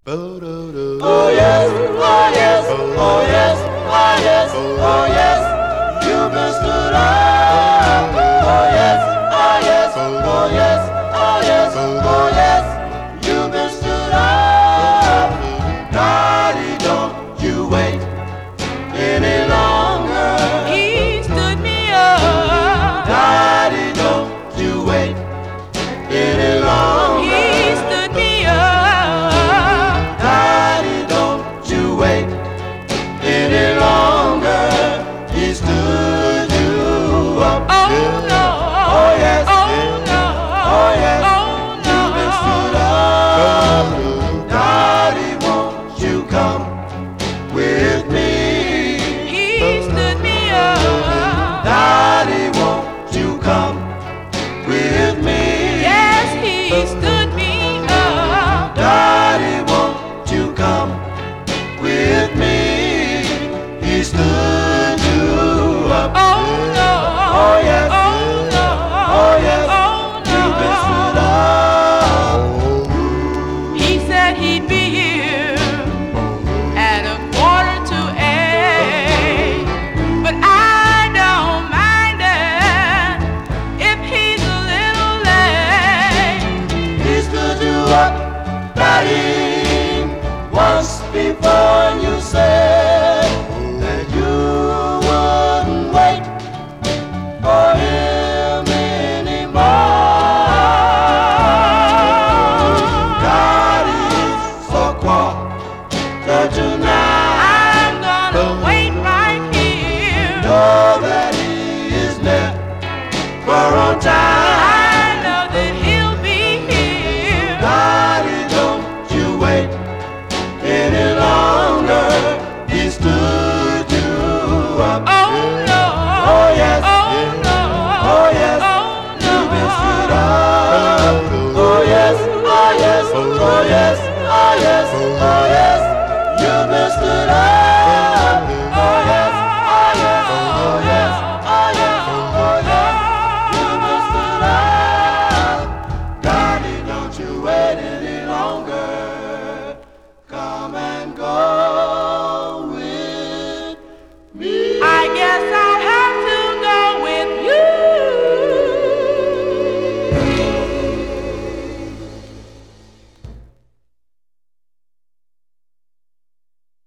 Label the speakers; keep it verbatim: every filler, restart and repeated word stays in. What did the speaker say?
Speaker 1: Oh yes, oh yes, oh yes, oh yes, oh yes, you've been stood up. Oh yes, oh yes, oh yes, oh yes, oh yes, you've been stood up. Daddy, don't you wait any longer.
Speaker 2: He stood me up.
Speaker 1: Daddy, don't you wait any longer.
Speaker 2: He stood me up.
Speaker 1: Daddy, don't you wait any longer. He stood you up.
Speaker 2: Oh no.
Speaker 1: Oh yes.
Speaker 2: Oh no.
Speaker 1: Oh yes.
Speaker 2: Oh no.
Speaker 1: You've been stood up. Daddy, won't you come with me?
Speaker 2: He stood me up.
Speaker 1: Daddy, won't you come with me?
Speaker 2: Yes, he stood me up.
Speaker 1: Daddy, won't you come with me? He stood you up.
Speaker 2: Oh no.
Speaker 1: Oh yes.
Speaker 2: Oh no.
Speaker 1: Oh yes.
Speaker 2: Oh
Speaker 1: You've been stood
Speaker 2: no.
Speaker 1: up.
Speaker 2: He said he'd be here at a quarter to eight, but I don't mind it if he's a little late.
Speaker 1: He stood you up, Daddy, once before, and you said that you wouldn't wait for him anymore. Daddy's so quarter to nine.
Speaker 2: I'm gonna wait right here.
Speaker 1: Know that he is never on time.
Speaker 2: I know that he'll be here.
Speaker 1: Daddy, don't you wait any longer. He stood you up.
Speaker 2: Oh no.
Speaker 1: Oh yes.
Speaker 2: Oh no.
Speaker 1: Oh yes.
Speaker 2: Oh no.
Speaker 1: You've been stood up. Oh yes. Oh yes. Oh yes. Oh yes. Oh yes. You've been stood up.